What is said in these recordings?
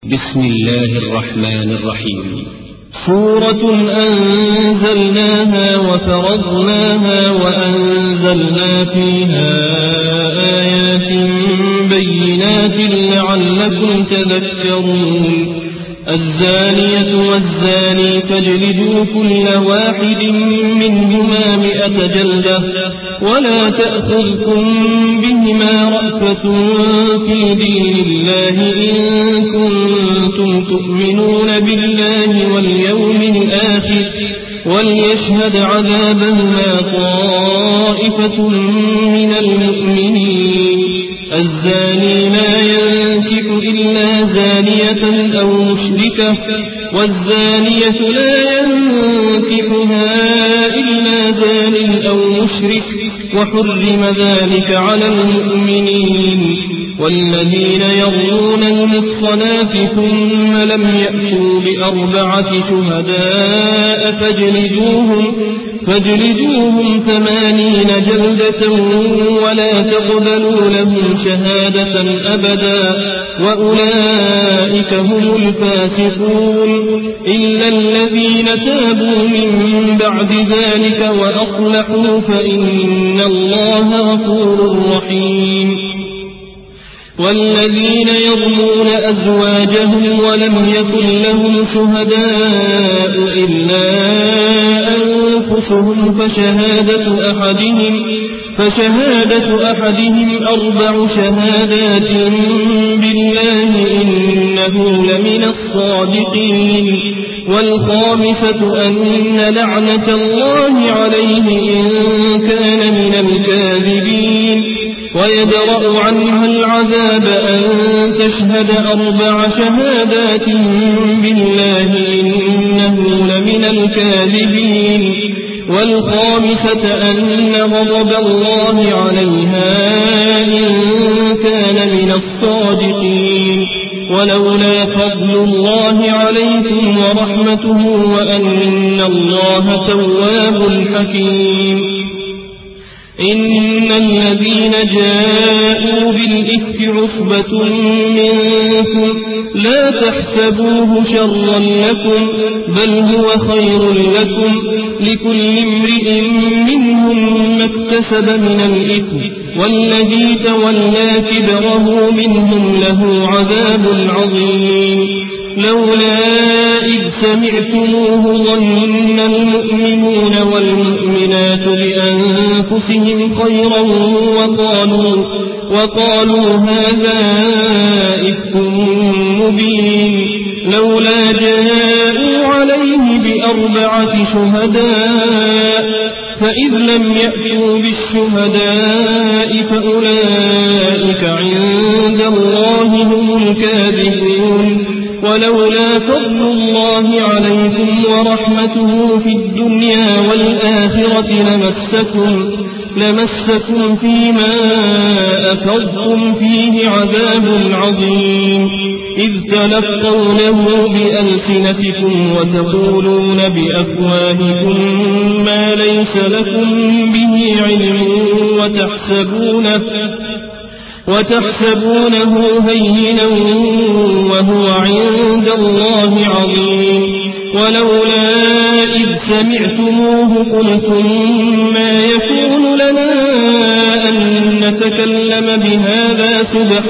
بسم الله الرحمن الرحيم. سورة أنزلناها وفرضناها وأنزلنا فيها آيات بينات لعلكم تذكرون. الزانية والزاني فاجلدوا كل واحد منهما 100 جلدة ولا تأخذكم بهما رأفة في دين الله إن كنتم تؤمنون بالله واليوم الآخر وليشهد عذابهما طائفة من المؤمنين. الزاني لا ينكح إلا زانية أو مشركة والزانية لا ينكحها إلا زان أو مشرك وحرم ذلك على المؤمنين. والذين يرمون المحصنات ثم لم يأتوا ب4 شهداء فاجلدوهم 80 جلدة ولا تقبلوا لهم شهادة أبدا وأولئك هم الفاسقون إلا الذين تابوا من بعد ذلك وأصلحوا فإن الله غفور رحيم. والذين يرمون أزواجهم ولم يكن لهم شهداء إلا أنفسهم فشهادة أحدهم 4 شهادات بالله إنه لمن الصادقين. والخامسة أن لعنة الله عليه إن كان من الكاذبين. ويدرأ عنها العذاب أن تشهد 4 شهادات بالله إنه لمن الكاذبين. والخامسة أن غضب الله عليها إن كان من الصادقين. ولولا فضل الله عليكم ورحمته وأن الله تواب حكيم. إن الذين جاءوا بالإفك عصبة منكم لا تحسبوه شرا لكم بل هو خير لكم لكل امرئ منهم ما اكتسب من الإثم والذي تولى كبره منهم له عذاب عظيم. لولا إذ سمعتموه ظن المؤمنون والمؤمنات بأنفسهم خيرا وقالوا هذا إفك مبين. لولا جاءوا عليه ب4 شهداء فإذ لم يأتوا بالشهداء فأولئك عند الله هم الكاذبون. ولولا فضل الله عليكم ورحمته في الدنيا والآخرة لمسكم فيما أفضتم فيه عذاب عظيم. إذ تلقونه بألسنتكم وتقولون بأفواهكم ما ليس لكم به علم وتحسبونه هينا وهو عند الله عظيم. ولولا إذ سمعتموه قلتم ما يكون لنا أن نتكلم بهذا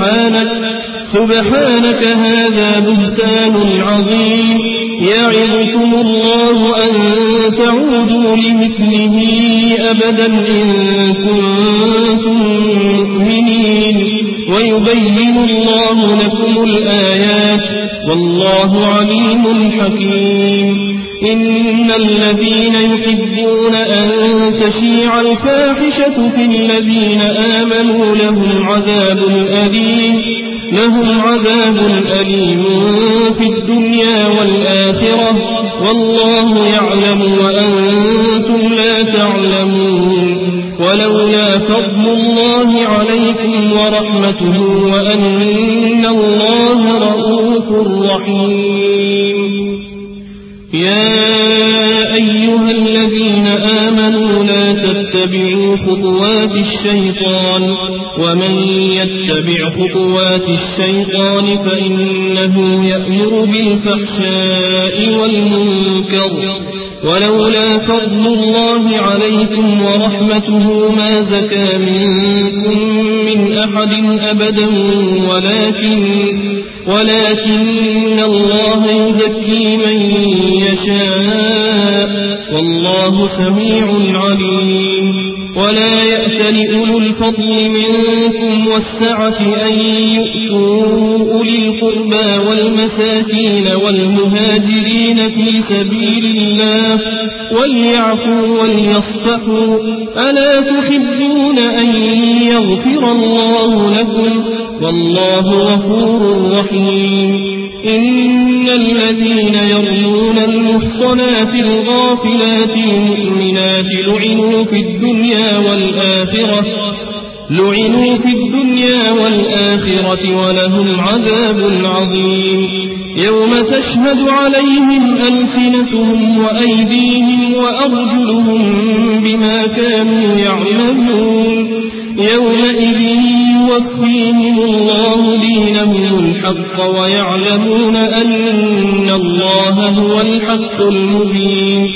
سبحانك هذا بهتان عظيم. يعظكم الله أن تعودوا لمثله أبدا إن كنتم مؤمنين ويبين الله لكم الآيات والله عليم حكيم. إن الذين يحبون أن تشيع الفاحشة في الذين آمنوا لهم عذاب أليم في الدنيا والآخرة والله يعلم وأنتم لا تعلمون. ولولا فضل الله عليكم ورحمته وأن الله رؤوف رحيم. يا أيها الذين آمنوا لا تتبعوا خطوات الشيطان ومن يتبع خطوات الشيطان فإنه يأمر بالفحشاء والمنكر ولولا فضل الله عليكم ورحمته ما زكى منكم من أحد أبدا ولكن الله يزكي من يشاء والله سميع عليم ولا يأتل أولو الفضل منكم والسعة أن يؤتوا أولي القربى والمساكين والمهاجرين في سبيل الله وليعفوا وليصفحوا ألا تحبون أن يغفر الله لكم والله غفور رحيم إن الذين يرمون المحصنات الغافلات المؤمنات لعنوا في الدنيا والآخرة ولهم عذاب عظيم يوم تشهد عليهم ألسنتهم وأيديهم وأرجلهم بما كانوا يعملون يومئذ يوفيهم الله دينهم الحق ويعلمون أن الله هو الحق المبين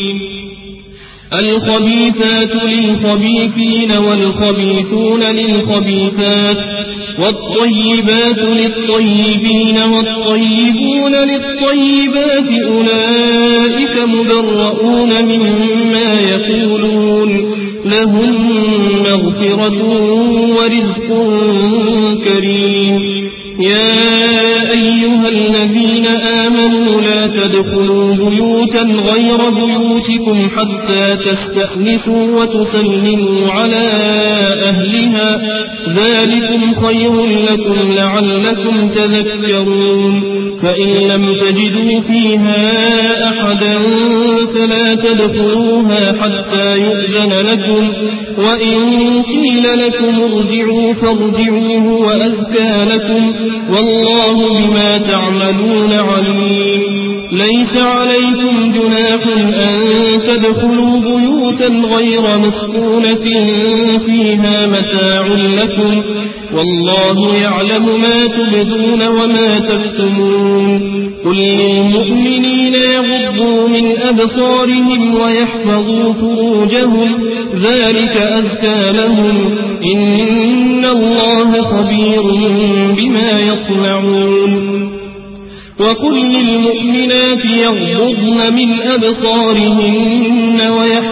الخبيثات للخبيثين والخبيثون للخبيثات والطيبات للطيبين والطيبون للطيبات أولئك مبرؤون مما يقولون لهم مغفرة ورزق كريم يا أيها الذين آمنوا لا تدخلوا بيوتا غير بيوتكم حتى تستأنسوا وتسلموا على أهلها ذلكم خير لكم لعلكم تذكرون فإن لم تجدوا فيها أحدا فلا تدخلوها حتى يؤذن لكم وإن قيل لكم ارجعوا فارجعوا هو أزكى لكم والله بما تعملون عليم ليس عليكم جناح أن تدخلوا بيوتا غير مسكونة فيها متاع لكم والله يعلم ما تبدون وما تكتمون قل للمؤمنين يغضوا من أبصارهم ويحفظوا فروجهم ذلك أزكى لهم إن الله خبير بما يصنعون وقل للمؤمنات يغضضن من أبصارهن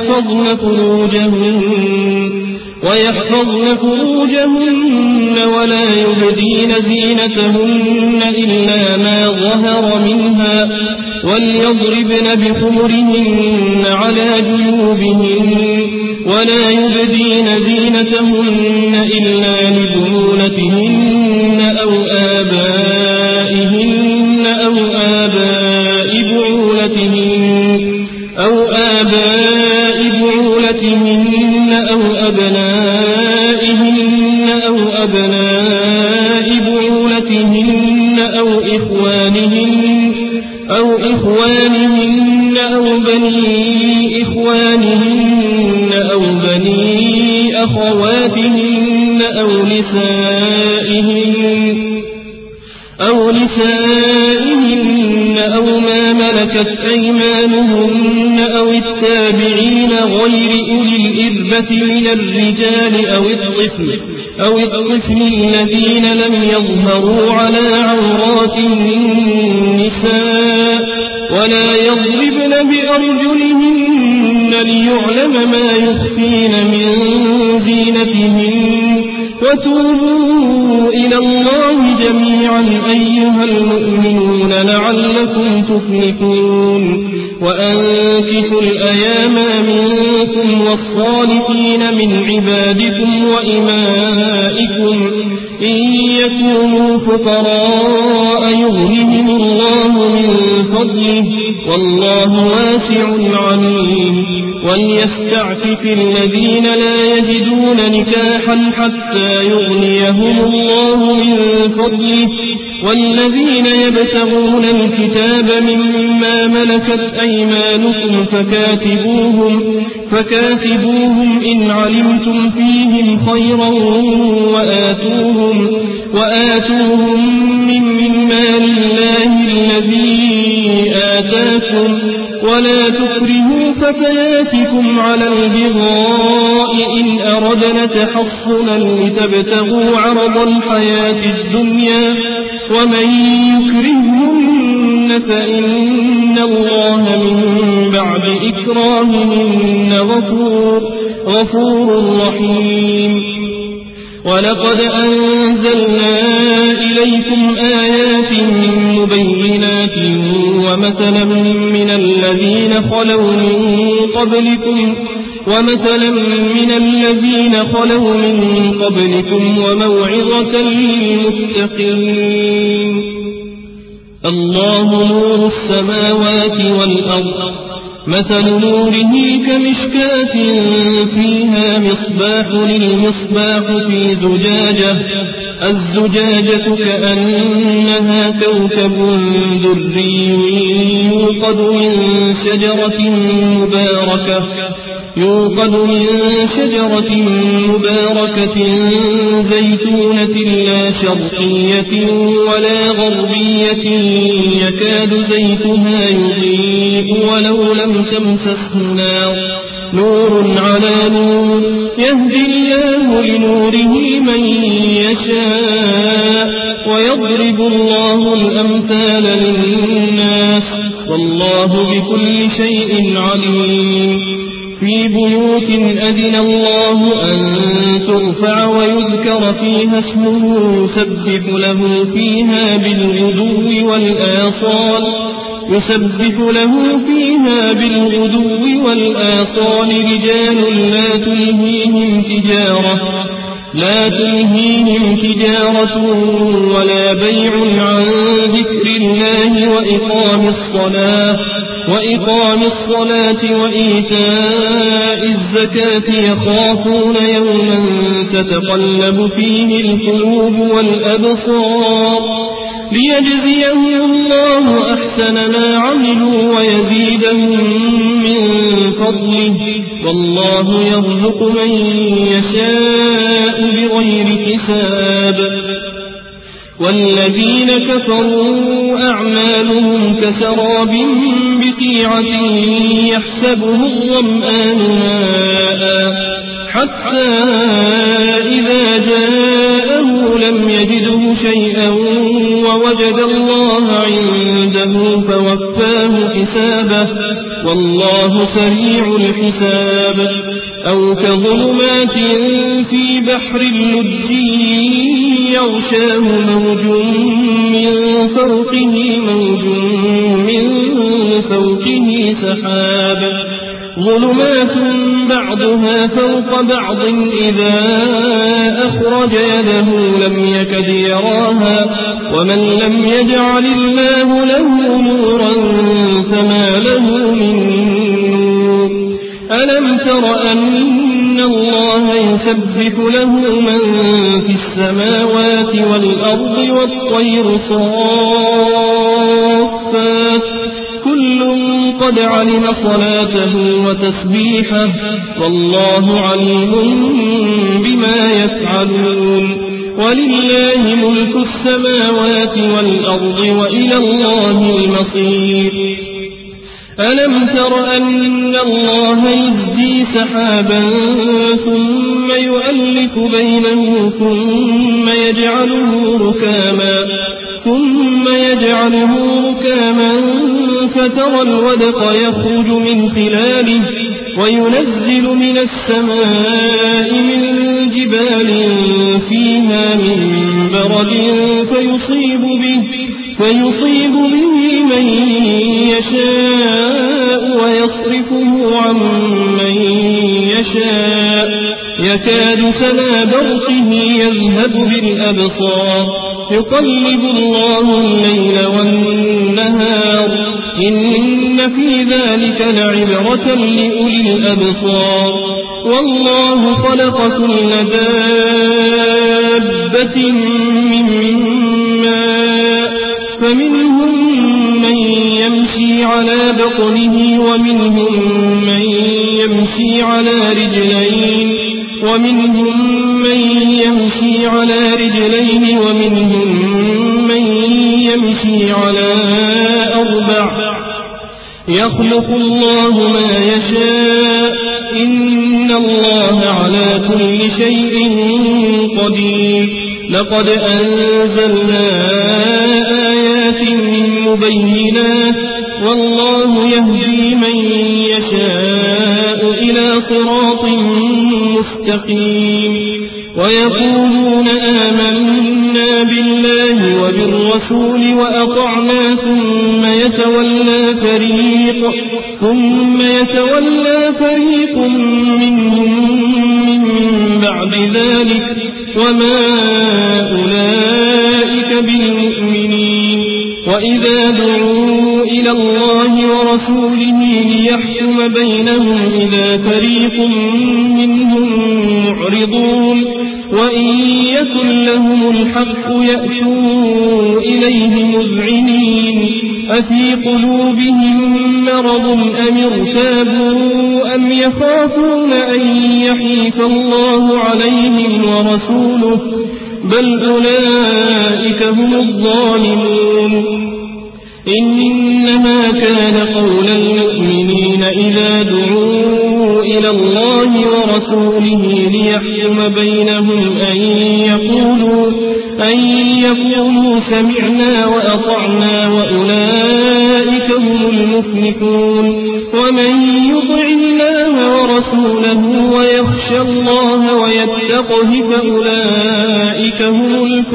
ويحفظن فروجهن ولا يبدين زينتهن إلا ما ظهر منها وليضربن بخمرهن على جيوبهن ولا يبدين زينتهن إلا لبعولتهن أو آبائهن أو آباء بعولتهن أو أبنائهن أو أبناء بعولتهن أو إخوانهن أو بني إخوانهن أو بني أخواتهن أو نسائهن أو ما ملكت أيمانهن أو التابعين غير أولي الإربة من الرجال أو الطفل الذين لم يظهروا على عورات النساء ولا يضربن بأرجلهن ليعلم ما يخفين من زينتهن وتوبوا إلى الله جميعا أيها المؤمنون لعلكم تفلحون وأنكحوا الأيام منكم والصالحين من عبادكم وإمائكم إن يكونوا فقراء يغنهم الله من فضله والله واسع عليم وليستعفف الذين لا يجدون نكاحا حتى يغنيهم الله من فضله والذين يبتغون الكتاب مما ملكت أيمانكم فكاتبوهم إن علمتم فيهم خيرا وآتوهم من مال الله الذي آتاكم ولا تكرهوا فتياتكم على البغاء إن أردنا تحصنا لتبتغوا عرض الحياة الدنيا ومن يكرهن فإن الله من بعد إكراههن غفور رحيم. ولقد أنزلنا إليكم آيات مبينات ومثلا من الذين خلوا من قبلكم وموعظة للمتقين. الله نور السماوات والأرض مثل نوره كمشكاة فيها مصباح للمصباح في زجاجة الزجاجة كأنها كوكب دري يوقد من شجرة مباركة زيتونة لا شرقية ولا غربية يكاد زيتها يضيء ولو لم تمسسه نار نور على نور يهدي الله لنوره من يشاء ويضرب الله الأمثال للناس والله بكل شيء عليم. في بيوت أذن الله أن ترفع ويذكر فيها اسمه يسبح له فيها بالغدو والآصال رجال لا تلهيهم تجارة ولا بيع عن ذكر الله وإقام الصلاة وإيتاء الزكاة يخافون يوما تتقلب فيه القلوب والأبصار ليجزيهم الله أحسن ما عملوا ويزيدهم من فضله والله يرزق من يشاء بغير حساب. والذين كفروا أعمالهم كسراب بقيعة يحسبه الظمآن ماء حتى إذا جاءه لم يجده شيئا ووجد الله عنده فوفاه حسابه والله سريع الحساب. أو كظلمات في بحر اللجي يغشاه موج من فوقه سحاب ظلمات بعضها فوق بعض إذا أخرج يده لم يكد يراها ومن لم يجعل الله له نورا فما له من نور. ألم تر أن الله يسبح له من في السماوات والأرض والطير صافات كل قد علم صلاته وتسبيحه والله عليم بما يفعلون. ولله ملك السماوات والأرض وإلى الله المصير. ألم تر أن الله يزجي سحابا ثم يؤلف بينه ثم يجعله ركاما فترى الودق يخرج من خلاله وينزل من السماء من جبال فيها من برد فيصيب به من يشاء ويصرفه عن من يشاء يكاد سنا برقه يذهب بالأبصار يقلب الله الليل والنهار إن إن في ذلك لعبرة لأولي الأبصار والله خلق كل دابة من ماء فمنهم من يمشي على بطنه ومنهم من يمشي على رجلين ومنهم من يمشي على أربع يخلق الله ما يشاء إن الله على كل شيء قدير لقد أنزلنا آيات مبينات والله يهدي من يشاء إلى صراط مستقيم ويقولون آمنا بالله وبالرسول وأطعنا ثم يتولى فريق منهم من بعد ذلك وما أولئك بالمؤمنين وإذا دعوا إلى الله ورسوله ليحكم بينهم إذا فريق منهم معرضون وإن يكن لهم الحق يأتوا إليه مذعنين أفي قلوبهم مرض أم ارتابوا أم يخافون أن يحيف الله عليهم ورسوله بل أولئك هم الظالمون إنما كان قول المؤمنين إذا دعوا إلى الله ورسوله ليحكم بينهم أن يقولوا سمعنا وأطعنا وأولئك هم المفلحون ومن يطع الله ورسوله ويخشى الله ويتقه فأولئك هم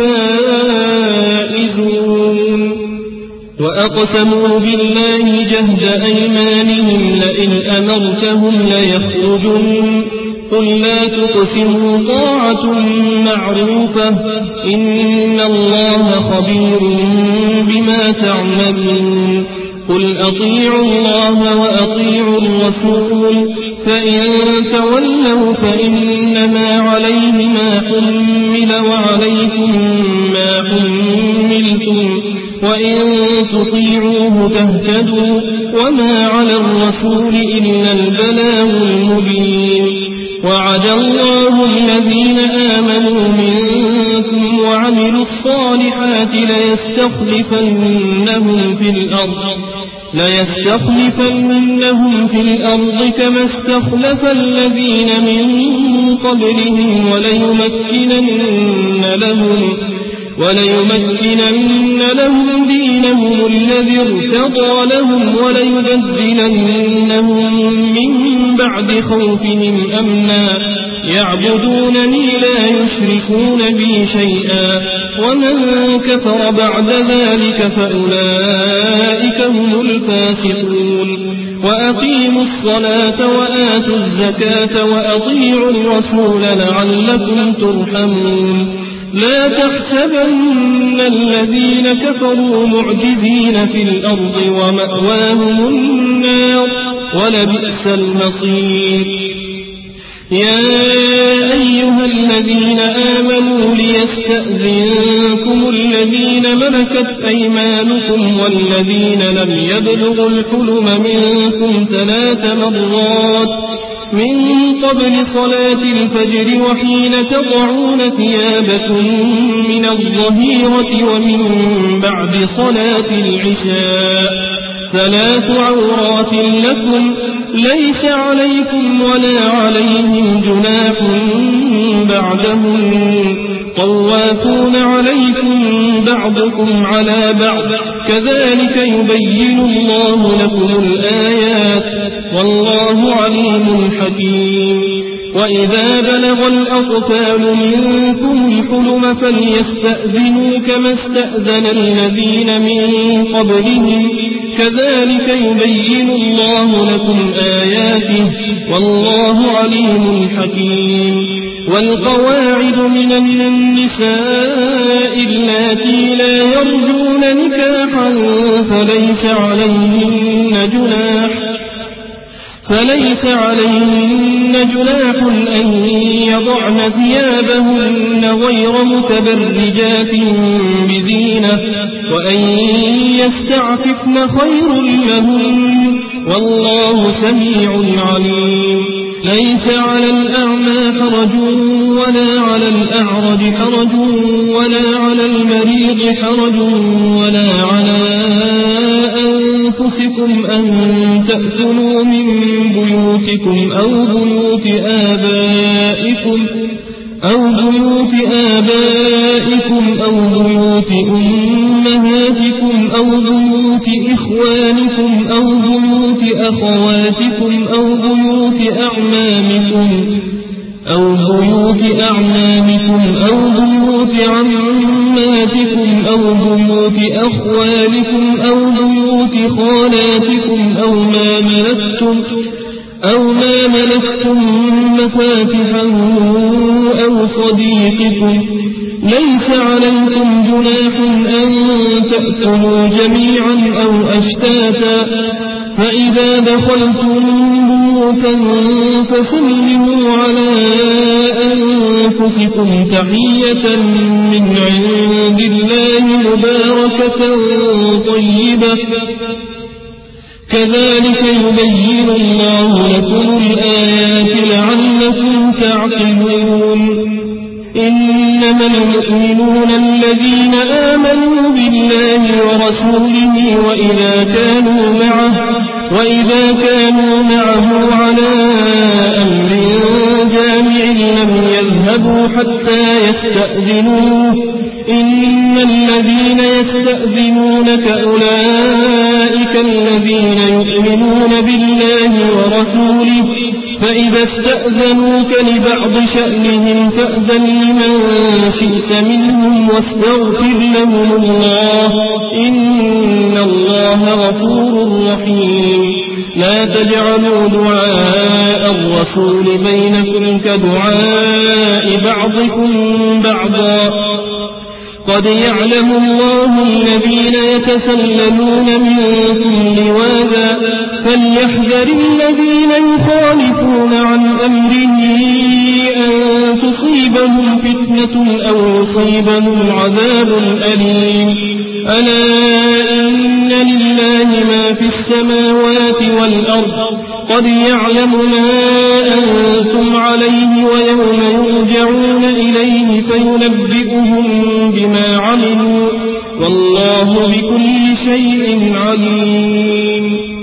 الفائزون وأقسموا بالله جهد أيمانهم لئن أمرتهم ليخرجن قل لا تقسموا طاعة معروفة إن الله خبير بما تعملون قل أطيعوا الله وأطيعوا الرسول فإن تولوا فإنما عليه ما حمل وعليكم ما حملتم وإن تطيعوه تهتدوا وما على الرسول إلا البلاغ المبين وعد الله الذين آمنوا منكم وعملوا الصالحات ليستخلفنهم في الأرض كما استخلف الذين من قبلهم وليمكنن لهم دينهم الذي ارتضى لهم وليبدلنهم من بعد خوفهم أمنا يعبدونني لا يشركون بي شيئا ومن كفر بعد ذلك فأولئك هم الفاسقون وأقيموا الصلاة وآتوا الزكاة وأطيعوا الرسول لعلكم ترحمون لا تحسبن الذين كفروا معجزين في الأرض ومأواهم النار ولبئس المصير يا أيها الذين آمنوا ليستأذنكم الذين ملكت أيمانكم والذين لم يبلغوا الحلم منكم 3 مرات من قبل صلاة الفجر وحين تضعون ثيابكم من الظهيرة ومن بعد صلاة العشاء 3 عورات لكم ليس عليكم ولا عليهم جناح بعدهم طوافون عليكم بعضكم على بعض كذلك يبين الله لكم الآيات والله عليم حكيم وإذا بلغ الأطفال منكم الحلم فليستأذنوا كما استأذن الذين من قبلهم كذلك يبين الله لكم آياته والله عليم حكيم والقواعد من النساء اللاتي لا يرجون نكاحا فليس عليهن جناح أن يضعن ثيابهن غير متبرجات بزينة وأن يستعففن خير لهن والله سميع عليم. ليس على الأعمى حرج ولا على الأعرج حرج ولا على المريض حرج ولا على أنفسكم أن تأكلوا من بيوتكم أو بيوت آبائكم أو بيوت أمهاتكم أو بيوت إخوانكم أو بيوت أخواتكم أو بيوت أعمامكم أو بيوت عماتكم أو بيوت أخوالكم أو بيوت خالاتكم أو ما ملكتم مفاتحه أو صديقكم. ليس عليكم جناح أن تأكلوا جميعا أو أشتاتا فإذا دخلتم بيوتا فسلموا على أنفسكم تحية من عند الله مباركة طيبة كذلك يبين الله لكم الآيات لعلكم تعقلون. إنما المؤمنون الذين آمنوا بالله ورسوله وإذا كانوا معه على أمر جامع لم يذهبوا حتى يستأذنوه. إن الذين يستأذنونك أولئك الذين يؤمنون بالله ورسوله فإذا استأذنوك لبعض شأنهم فأذن لمن شئت منهم واستغفر لهم الله إن الله غفور رحيم. لا تجعلوا دعاء الرسول بينكم كدعاء بعضكم بعضا قد يعلم الله الذين يتسللون منكم لواذا فليحذر الذين يخالفون عن أمره أن تصيبهم فتنة أو يصيبهم عذاب أليم. ألا إن لله ما في السماوات والأرض قد يعلم ما أنتم عليه ويوم يرجعون إليه فينبئهم بما عملوا والله بكل شيء عليم.